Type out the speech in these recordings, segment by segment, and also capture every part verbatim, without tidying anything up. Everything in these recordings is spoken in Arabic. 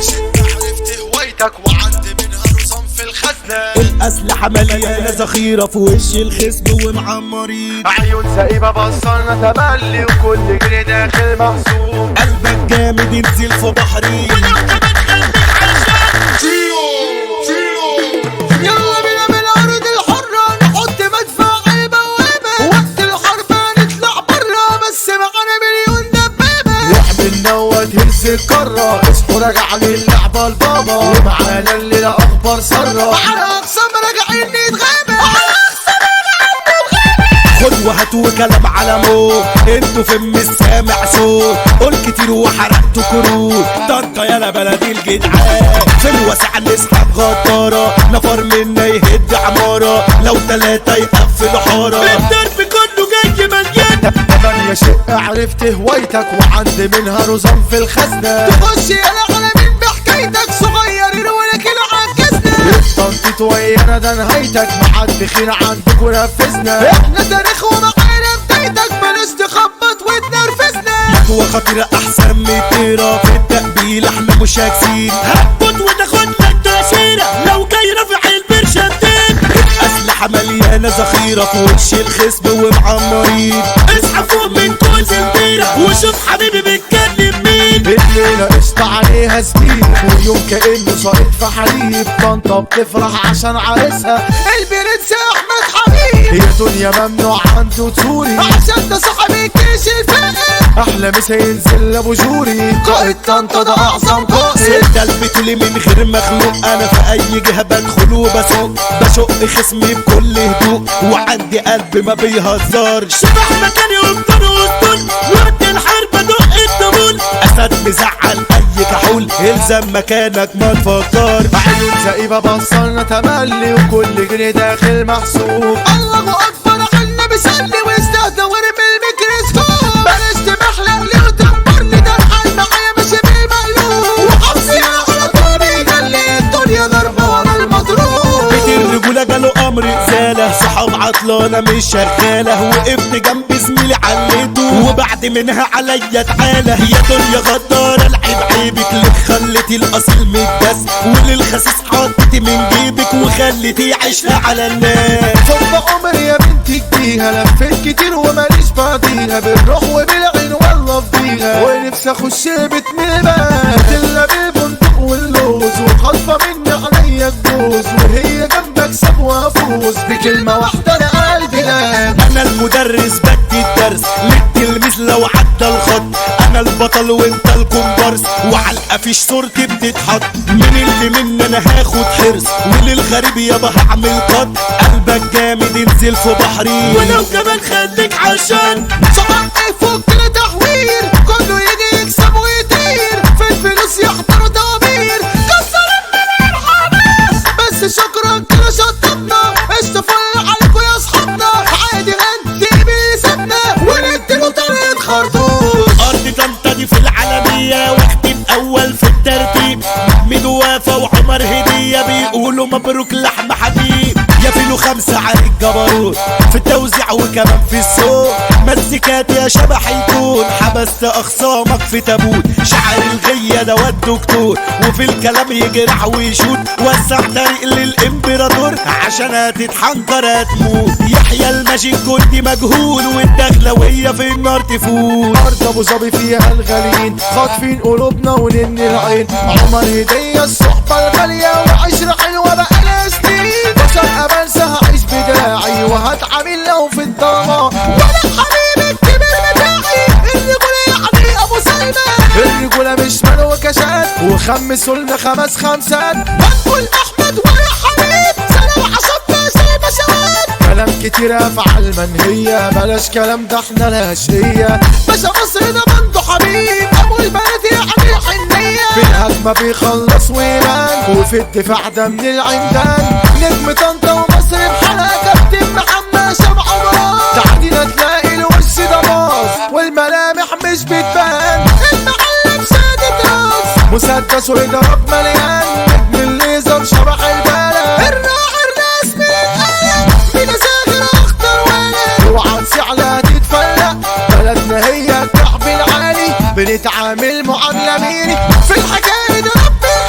عرفت هوايتك وعندي منها نظام في الخزنة. الأسلحة مليانة ذخيرة في وش الخصم ومعمرين. عيون سايبة بصلنا تملي وكل جنيه داخل محسوب. قلبك جامد انزل في بحري ولو كمان خليك عشان يلا بينا من الأرض الحرة نحط مدفع البوابة. وقت الحرب هنطلع برا بس معانا مليون دبابة. احمل نوت هز الكرة اصحوا راجع للعبة البابا. ومعانا الليلة أخبار سرة على أقسام راجعين نتغابى. خد وهات وكلام على موت. انتوا في مش سامع صوت. قول كتير وحرقت كروت. طنطا يالا بلدي الجدعان في الواسع نسحب غدارة. نفر منا يهد عمارة لو تلاتة يقفل حارة. الدرب كله جاي مليان. تمانية شقة عرفت هوايتك وعندي منها نظام في الخزنة. تخش يالا على مين بحكايتك صغيرين ولكن عجزنا. طنطيت ويانا ده نهايتك محد خين عندك ونفذنا. احنا تاريخ ومعانا بدايتك بلاش تخبط وتنرفزنا. هو خطيرة احسن ميتيرة في التقبيل احنا مش هاكسين. هبط وتاخد لك تأثيرة لو جاي رافع البرشمتين. الأسلحة مليانة ذخيرة في وش الخصم ومعمرين. اصحى فوق من كل زنبيرة وشوف حبيبي بيتكلم مين. الليلة قشطة عليها زميل ويوم كأنه ساقط في حليب. طنطا بتفرح عشان عريسها البرنس احمد حبيب. هي دنيا ممنوع عنده تسوري عشان ده صاحب الجيش الفقر. احلى مسا ينزل ابو جوري. قائد طنطا ده اعظم قائد. سيرة البتولي من غير مخلوق. انا في اي جهة بدخل وبسوق. بشق خصمي بكل هدوء وعندي قلب ما بيهزرش. شبح مكاني وبطن وسطن وقت الحرب ادق الدبول. اسد مزعل اي كحول الزم مكانك ما تفكر. عيون زئيبة بصلنا تملي وكل جنيه داخل محسوب. الله اكبر عنا بيسلي ويستهدى ورمي الميكروسكوب. بلاش تمحلق لي وتكبرني ده الحال معايا ماشي بالمقلوب. وحبسي على طولي خلي الدنيا ضربة ورا المضروب. بيت الرجولة جاله امر ازالة. صحاب عطلانة مش شغالة. وقفت جنب زميلي عليته وبعد منها عليا تعالى. يا دنيا غدارة العيب عيبك لك خلتي الاصيل متداس. وللخسيس حطتي من جيبك وخلتي عيشها على الناس. ثم عمري يا بنتي اديها لفيت كتير وماليش بعديها. بالروح وبالعين والله فضيها. ونفسي اخش بيت ميبان تلا بالبندق واللوز. وخطفة مني عليا الجوز وهي جنبك ساب وافوز. بكلمة واحدة انا قلبي نام. انا المدرس بدي الدرس للتلميذ لو عدى الخط. انا البطل وانت الكومبارس وعلى القفيش صورتي بتتحط. من اللي مني انا هاخد حرص وللغريب يابا هعمل قط. قلبك جامد انزل في بحري ولو كمان خليك عشان صحاب فوق كده تحوير. كله يجي يكسب ويطير في الفلوس يحضروا دوامير. كسر الدنيا الحماس بس شكرا كده شطبنا. اشتفل عليكم يا اصحابنا عادي غني بيسابنا ونديله طريقة خرطوش. ارض طنطا دي في العالمية واختم اول في الترتيب. محمد وافا وعمر هدية بيقولوا مبروك لحم حبيب. يا فيلو خمسة على الجبروت في التوزيع وكمان في الصوت. مزيكات يا شبح يكون حبست اخصامك في تابوت. شعر الغية ده والدكتور وفي الكلام يجرح ويشوت. وسع طريق للامبراطور عشان هتتحنكر هتموت. يحيى الماجيك كنت مجهول والدخلوية في النار تفوت. ارض ابو ظبي فيها الغاليين خاطفين قلوبنا ونن العين. عمر هدية الصحبة الغالية وعشرة حلوة بقالها سنين. بشر امانسة هعيش بدراعي وهتعامل له في الضلمة. وانا حبيبي الكبير بتاعي الرجولة يعني ابو سلمى. الرجولة مش مال وكشات وخمسوا لنا خمس خمسات. هنقول احمد ويا حبيب سلام عصبنا زي ما شوات. كلام كتير افعال منهية بلاش كلام ده احنا الهشية. باشا مصر ده بنده حبيب ابو البلد يعني حنية. في الهجمة بيخلص ويبان وفي الدفاع ده من العمدان. نجم طنطا ومصر بحالها كابتن محمد شبع عمران. تعدينا تلاقي الوش ده باظ والملامح مش بتبان. المعلم سادة راس مسدس ويضرب مليان. نجم الليزر شبح البلد. الراعي الرسمي للقلب بينا ساغر اخضر ولد. اوعى تسعلها تتفلق بلدنا هي الكعب العالي. بنتعامل معاملة ميري في الحكاية ده ربي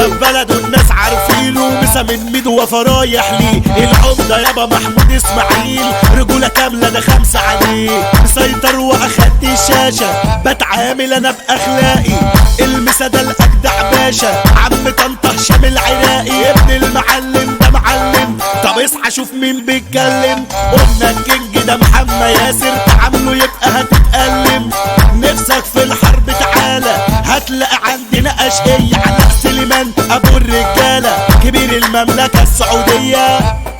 ده في بلده الناس عارفينه، مسا من ميدو وفرايح ليه. العمدة يابا محمود اسماعيل، رجولة كاملة انا خمسة عليه. مسيطر واخدت الشاشة، بتعامل انا باخلاقي. المسا ده الاجدع باشا، عم طنطا هشام العراقي. ابن المعلم ده معلم، طب اصحى شوف مين بيتكلم. قلنا الكينج ده محمد ياسر، تعامله يبقى هتتألم. نفسك في الحرب تعالى، هتلاقي عندنا اشقية. على سليمان ابو الرجالة، كبير المملكة السعودية.